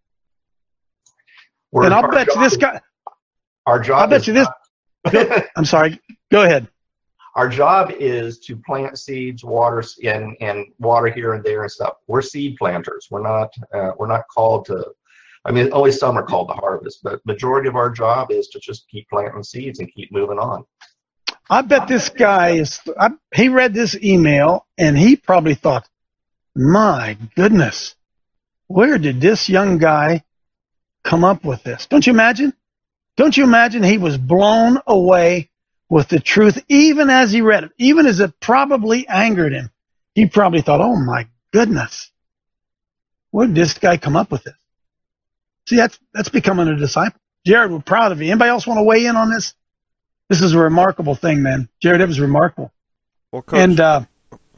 And I'll bet you this guy. Our job. I'll bet you this. I'm sorry. Go ahead. Our job is to plant seeds, water and water here and there and stuff. We're seed planters. We're not called to. I mean, only some are called to harvest, but majority of our job is to just keep planting seeds and keep moving on. I bet this guy he read this email and he probably thought, my goodness, where did this young guy come up with this? Don't you imagine? Don't you imagine he was blown away with the truth even as he read it, even as it probably angered him? He probably thought, oh my goodness, where did this guy come up with this? See, that's becoming a disciple. Jared, we're proud of you. Anybody else want to weigh in on this? This is a remarkable thing, man. Jared, it was remarkable. Well, Coach, and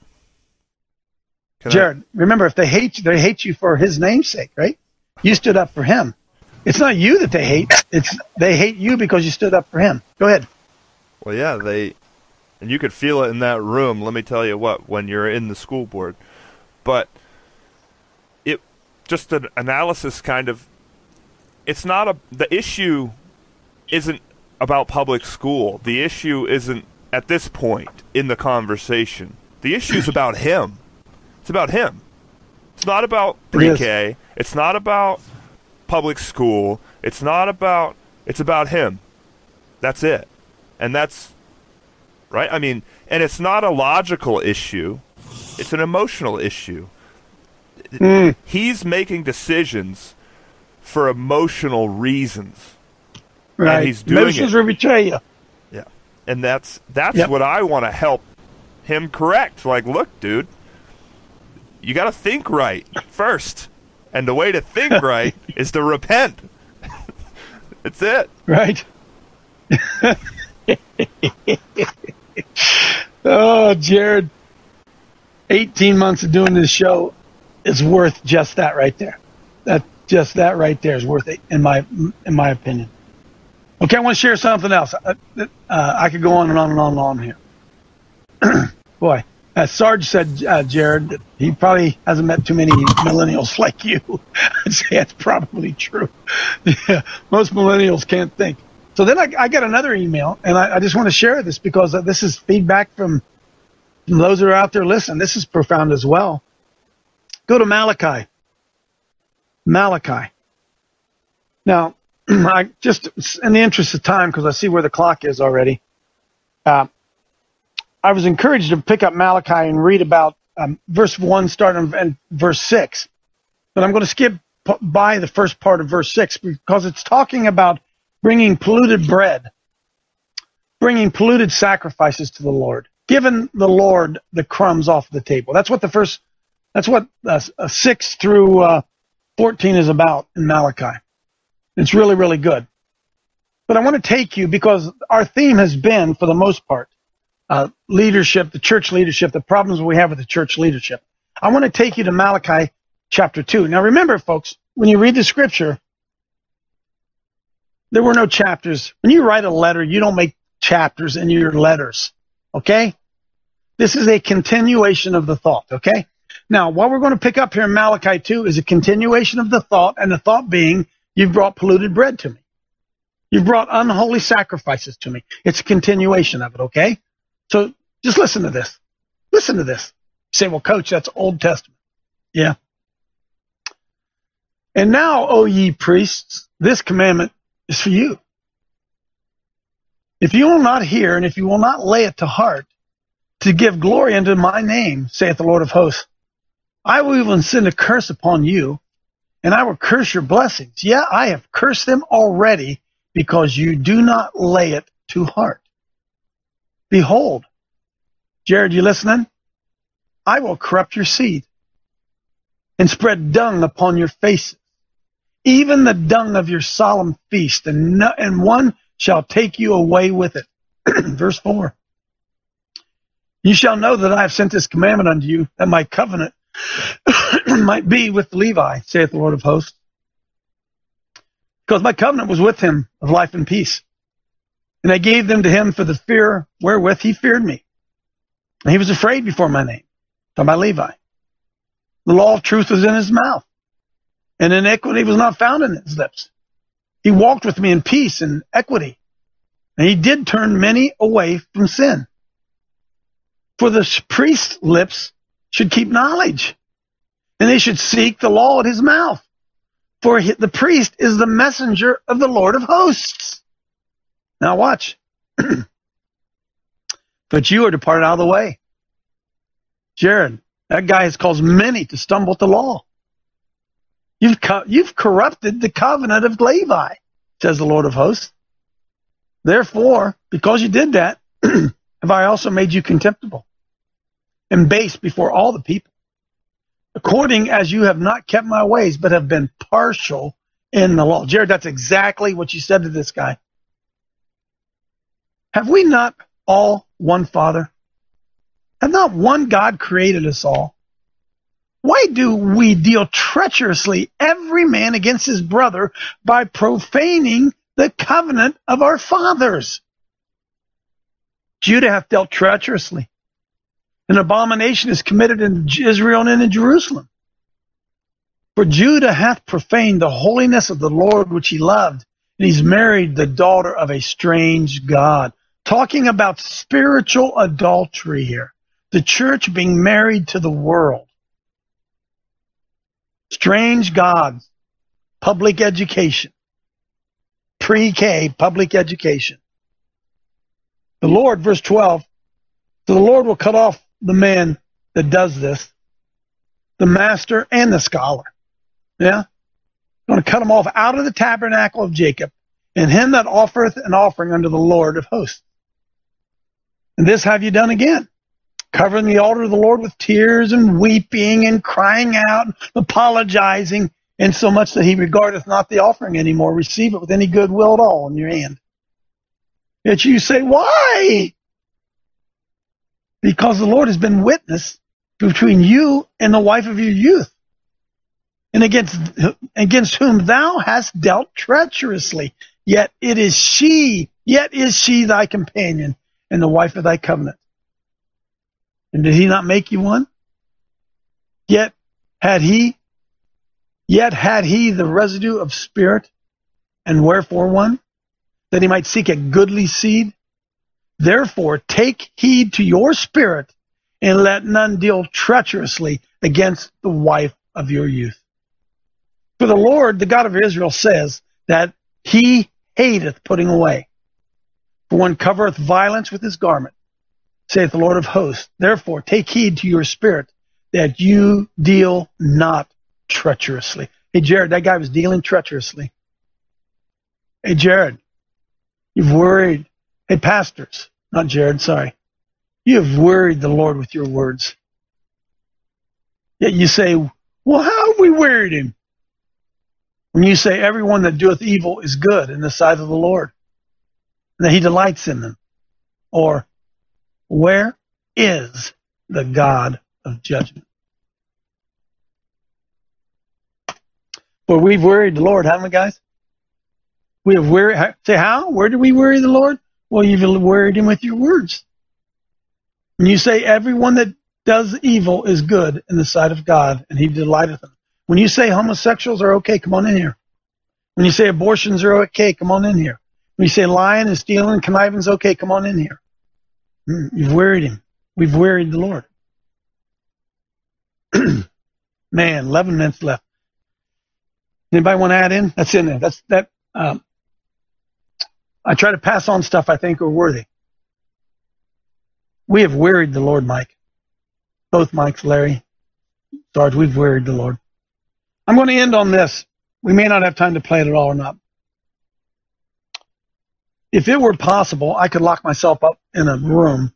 Jared, remember, if they hate you for his name's sake, right? You stood up for him. It's not you that they hate. They hate you because you stood up for him. Go ahead. Well, yeah, and you could feel it in that room. Let me tell you what, when you're in the school board, but it just an analysis kind of. It's not the issue isn't about public school. The issue isn't at this point in the conversation. The issue is about him. It's about him. It's not about pre-K. It's not about public school. It's about him. That's it. And that's right. I mean, and it's not a logical issue. It's an emotional issue. He's making decisions for emotional reasons. Right. And he's doing Emotions will betray you. Yeah. And that's what I want to help him correct. Like, look, dude, you got to think right first. And the way to think right is to repent. That's it. Right. Oh, Jared, 18 months of doing this show is worth just that right there. Just that right there is worth it, in my opinion. Okay, I want to share something else. I could go on and on and on and on here. Boy, as Sarge said, Jared, that he probably hasn't met too many millennials like you. I'd say that's probably true. Yeah, most millennials can't think. So then I got another email, and I just want to share this because this is feedback from those that are out there listening. This is profound as well. Go to Malachi. Now, I just, in the interest of time, because I see where the clock is already, I was encouraged to pick up Malachi and read about verse 1 starting and verse 6. But I'm going to skip by the first part of verse 6 because it's talking about bringing polluted bread, bringing polluted sacrifices to the Lord, giving the Lord the crumbs off the table. That's what 6 through 14 is about in Malachi. It's really, really good. But I want to take you, because our theme has been, for the most part, leadership, the church leadership, the problems we have with the church leadership. I want to take you to Malachi chapter 2. Now remember, folks, when you read the scripture, there were no chapters. When you write a letter, you don't make chapters in your letters, okay? This is a continuation of the thought, okay? Now, what we're going to pick up here in Malachi 2 is a continuation of the thought, and the thought being, you've brought polluted bread to me. You've brought unholy sacrifices to me. It's a continuation of it, okay? So just listen to this. Listen to this. You say, well, Coach, that's Old Testament. Yeah. And now, O ye priests, this commandment is for you. If you will not hear, and if you will not lay it to heart, to give glory unto my name, saith the Lord of hosts, I will even send a curse upon you, and I will curse your blessings. Yeah, I have cursed them already, because you do not lay it to heart. Behold, Jared, you listening? I will corrupt your seed and spread dung upon your faces. even the dung of your solemn feast, and one shall take you away with it. Verse 4. You shall know that I have sent this commandment unto you, that my covenant might be with Levi, saith the Lord of hosts. Because my covenant was with him of life and peace. And I gave them to him for the fear wherewith he feared me. And he was afraid before my name. Talking about Levi. The law of truth was in his mouth, and iniquity was not found in his lips. He walked with me in peace and equity, and he did turn many away from sin. For the priest's lips should keep knowledge, and they should seek the law at his mouth. For the priest is the messenger of the Lord of hosts. Now watch. But you are departed out of the way. Jared, that guy has caused many to stumble at the law. You've corrupted the covenant of Levi, says the Lord of hosts. Therefore, because you did that, have I also made you contemptible and base before all the people, according as you have not kept my ways, but have been partial in the law. Jared, that's exactly what you said to this guy. Have we not all one Father? Have not one God created us all? Why do we deal treacherously every man against his brother by profaning the covenant of our fathers? Judah hath dealt treacherously. An abomination is committed in Israel and in Jerusalem. For Judah hath profaned the holiness of the Lord which he loved, and he's married the daughter of a strange God. Talking about spiritual adultery here. The church being married to the world. Strange gods. Public education. Pre-K, public education. The Lord, verse 12, so the Lord will cut off the man that does this, the master and the scholar. Yeah? Going to cut them off out of the tabernacle of Jacob, and him that offereth an offering unto the Lord of hosts. And this have you done again, covering the altar of the Lord with tears and weeping and crying out, and apologizing, insomuch that he regardeth not the offering anymore, receive it with any good will at all in your hand. Yet you say, why? Because the Lord has been witness between you and the wife of your youth, and against whom thou hast dealt treacherously. Yet is she thy companion, and the wife of thy covenant. And did he not make you one? Yet had he the residue of spirit, and wherefore one? That he might seek a goodly seed. Therefore take heed to your spirit, and let none deal treacherously against the wife of your youth. For the Lord, the God of Israel, says that he hateth putting away. For one covereth violence with his garment, saith the Lord of hosts. Therefore take heed to your spirit, that you deal not treacherously. Hey, Jared, that guy was dealing treacherously. Hey, Jared, you've worried. Hey, pastors, not Jared, sorry. You have worried the Lord with your words. Yet you say, well, how have we worried him? When you say everyone that doeth evil is good in the sight of the Lord, and that he delights in them. Or, where is the God of judgment? Well, we've worried the Lord, haven't we, guys? We have worried. Say, how? Where do we worry the Lord? Well, you've worried him with your words. When you say everyone that does evil is good in the sight of God, and he delighteth them. When you say homosexuals are okay, come on in here. When you say abortions are okay, come on in here. When you say lying and stealing and conniving is okay, come on in here. You've worried him. We've worried the Lord. Man, 11 minutes left. Anybody want to add in? That's in there. I try to pass on stuff I think are worthy. We have wearied the Lord, Mike. Both Mikes, Larry, Sarge, we've wearied the Lord. I'm going to end on this. We may not have time to play it at all or not. If it were possible, I could lock myself up in a room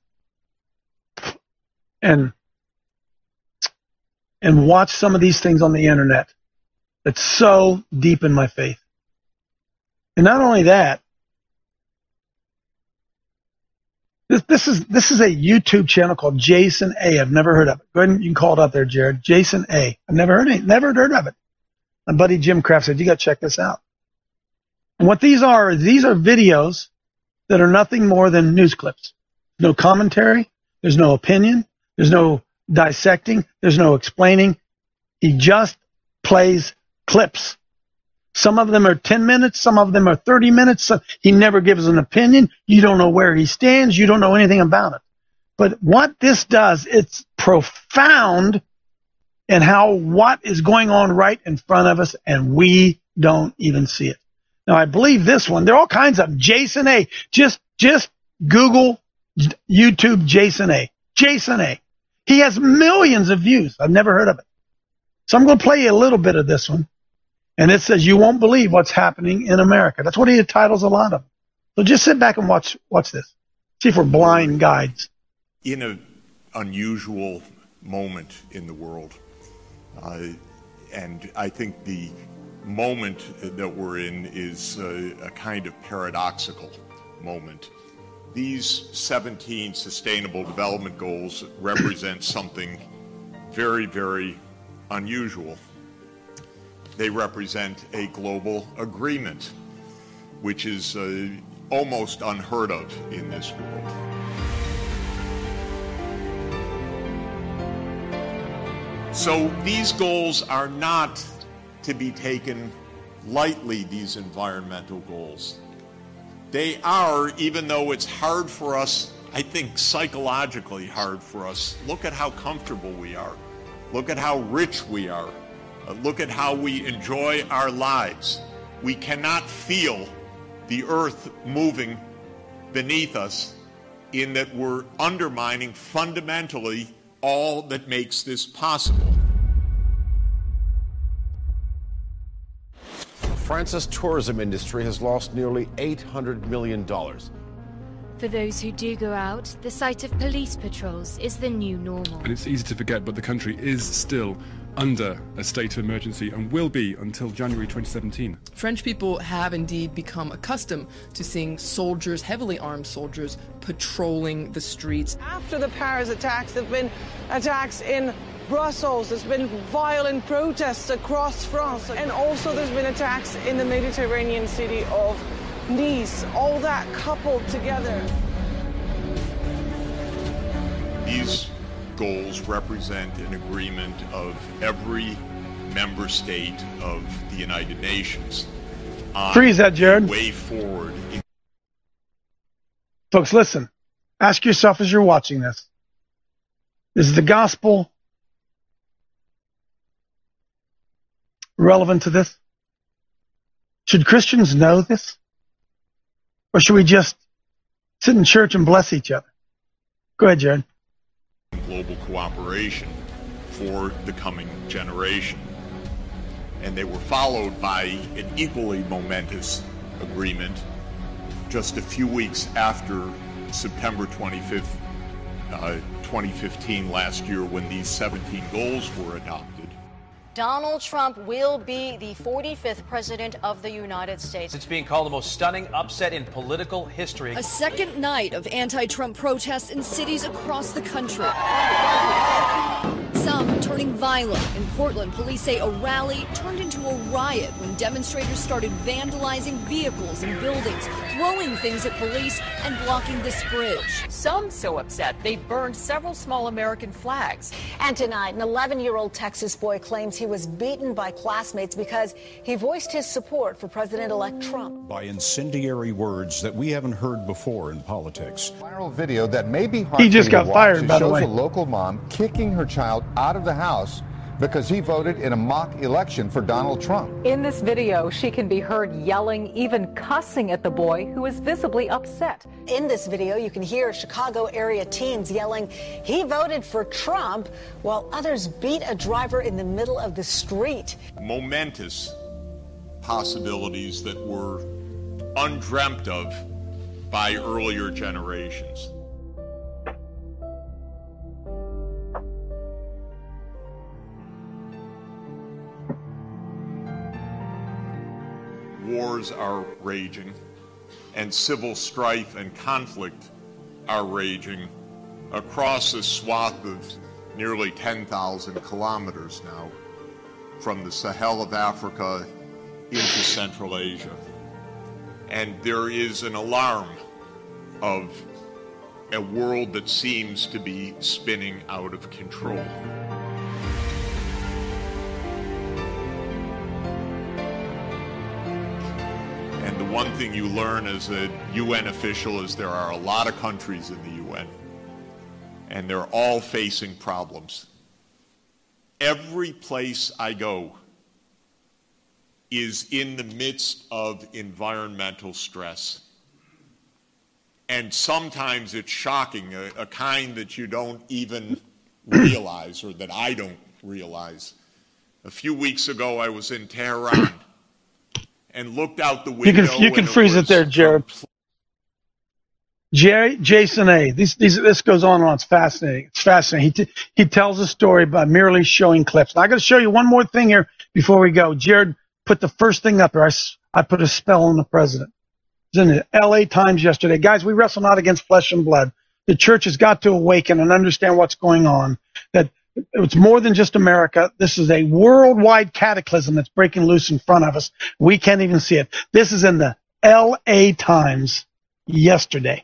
and watch some of these things on the internet that's so deep in my faith. And not only that, this is a YouTube channel called Jason A. I've never heard of it. Go ahead and you can call it out there, Jared. Jason A. I've never heard of it. My buddy Jim Kraft said, you got to check this out. And what these are videos that are nothing more than news clips. No commentary. There's no opinion. There's no dissecting. There's no explaining. He just plays clips. Some of them are 10 minutes. Some of them are 30 minutes. He never gives an opinion. You don't know where he stands. You don't know anything about it. But what this does, it's profound in what is going on right in front of us, and we don't even see it. Now, I believe this one. There are all kinds of them. Jason A. Just Google YouTube Jason A. Jason A. He has millions of views. I've never heard of it. So I'm going to play you a little bit of this one. And it says, you won't believe what's happening in America. That's what he titles a lot of them. So just sit back and watch this. See if we're blind guides. In an unusual moment in the world, and I think the moment that we're in is a kind of paradoxical moment. These 17 Sustainable Development Goals represent something very, very unusual. They represent a global agreement, which is almost unheard of in this world. So these goals are not to be taken lightly, these environmental goals. They are, even though it's hard for us, I think psychologically hard for us. Look at how comfortable we are. Look at how rich we are. Look at how we enjoy our lives. We cannot feel the earth moving beneath us, in that we're undermining fundamentally all that makes this possible. France's tourism industry has lost nearly $800 million. For those who do go out, the sight of police patrols is the new normal. And it's easy to forget, but the country is still under a state of emergency and will be until January 2017. French people have indeed become accustomed to seeing soldiers, heavily armed soldiers, patrolling the streets. After the Paris attacks, there have been attacks in Brussels, there's been violent protests across France, and also there's been attacks in the Mediterranean city of Nice, all that coupled together. These goals represent an agreement of every member state of the United Nations on Freeze that, Jared. the way forward. Folks, listen. Ask yourself as you're watching this. Is the gospel relevant to this? Should Christians know this? Or should we just sit in church and bless each other? Go ahead, Jared. Global cooperation for the coming generation. And they were followed by an equally momentous agreement just a few weeks after September 25th, 2015, last year, when these 17 goals were adopted. Donald Trump will be the 45th president of the United States. It's being called the most stunning upset in political history. A second night of anti-Trump protests in cities across the country. Some turning violent. In Portland, police say a rally turned into a riot when demonstrators started vandalizing vehicles and buildings, throwing things at police and blocking this bridge. Some so upset they burned several small American flags. And tonight, an 11-year-old Texas boy claims he was beaten by classmates because he voiced his support for President-elect Trump. By incendiary words that we haven't heard before in politics. Viral video that may be hard he just got fired, by the way. Shows a local mom kicking her child out of the house because he voted in a mock election for Donald Trump. In this video, she can be heard yelling, even cussing at the boy, who is visibly upset. In this video, you can hear Chicago area teens yelling, "He voted for Trump," while others beat a driver in the middle of the street. Momentous possibilities that were undreamt of by earlier generations. wars are raging and civil strife and conflict are raging across a swath of nearly 10,000 kilometers now, from the Sahel of Africa into Central Asia. And there is an alarm of a world that seems to be spinning out of control. And the one thing you learn as a UN official is there are a lot of countries in the UN, and they're all facing problems. Every place I go is in the midst of environmental stress. And sometimes it's shocking, a kind that you don't even realize, or that I don't realize. A few weeks ago, I was in Tehran and looked out the window. You can freeze it there, Jared. Jason A. This goes on and on. It's fascinating. It's fascinating. He tells a story by merely showing clips. Now, I got to show you one more thing here before we go. Jared put the first thing up there. I put a spell on the president. It was in the LA Times yesterday. Guys, we wrestle not against flesh and blood. The church has got to awaken and understand what's going on. That it's more than just America. This is a worldwide cataclysm that's breaking loose in front of us. We can't even see it. This is in the LA Times yesterday.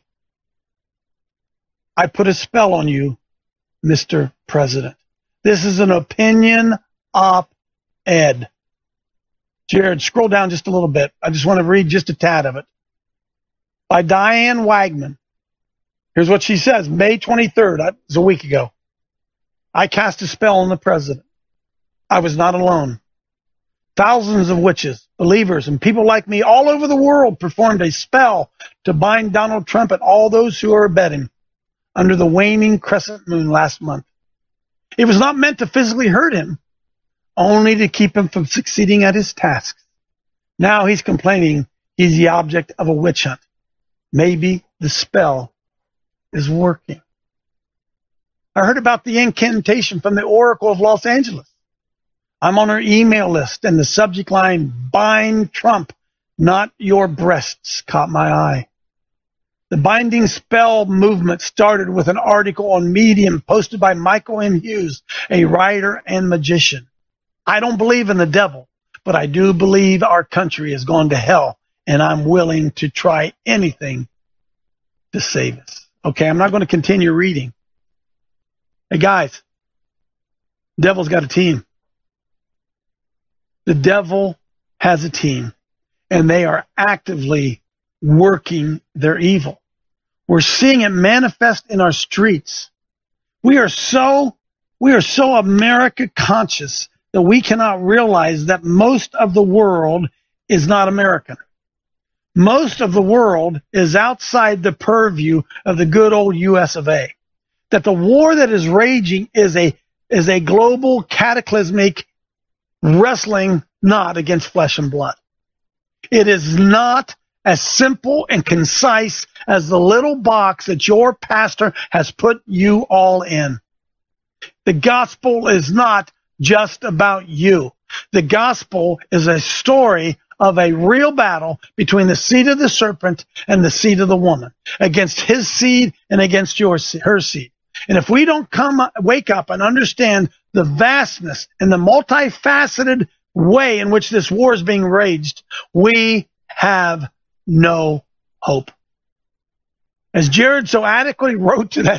I put a spell on you, Mr. President. This is an opinion op-ed. Jared, scroll down just a little bit. I just want to read just a tad of it. By Diane Wagman. Here's what she says. May 23rd, it was a week ago. I cast a spell on the president. I was not alone. Thousands of witches, believers, and people like me all over the world performed a spell to bind Donald Trump and all those who are abetting under the waning crescent moon last month. It was not meant to physically hurt him, only to keep him from succeeding at his tasks. Now he's complaining he's the object of a witch hunt. Maybe the spell is working. I heard about the incantation from the Oracle of Los Angeles. I'm on her email list, and the subject line, "Bind Trump, not your breasts," caught my eye. The binding spell movement started with an article on Medium posted by Michael M. Hughes, a writer and magician. I don't believe in the devil, but I do believe our country has gone to hell, and I'm willing to try anything to save us. Okay, I'm not going to continue reading. Hey, guys, the devil's got a team. The devil has a team, and they are actively working their evil. We're seeing it manifest in our streets. We are so America conscious that we cannot realize that most of the world is not American. Most of the world is outside the purview of the good old US of A. That the war that is raging is a global cataclysmic wrestling not against flesh and blood. It is not as simple and concise as the little box that your pastor has put you all in. The gospel is not just about you. The gospel is a story of a real battle between the seed of the serpent and the seed of the woman, against his seed and against her seed. And if we don't wake up and understand the vastness and the multifaceted way in which this war is being waged, we have no hope. As Jared so adequately wrote to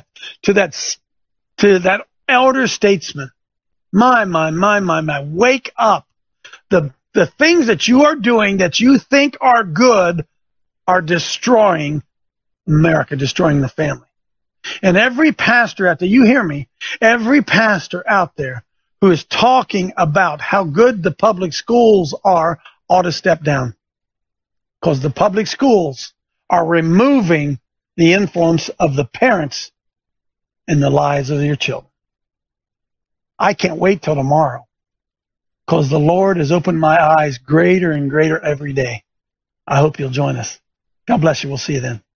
that elder statesman, my, wake up. The things that you are doing that you think are good are destroying America, destroying the family. And every pastor out there, you hear me, every pastor out there who is talking about how good the public schools are ought to step down. Because the public schools are removing the influence of the parents in the lives of your children. I can't wait till tomorrow, because the Lord has opened my eyes greater and greater every day. I hope you'll join us. God bless you. We'll see you then.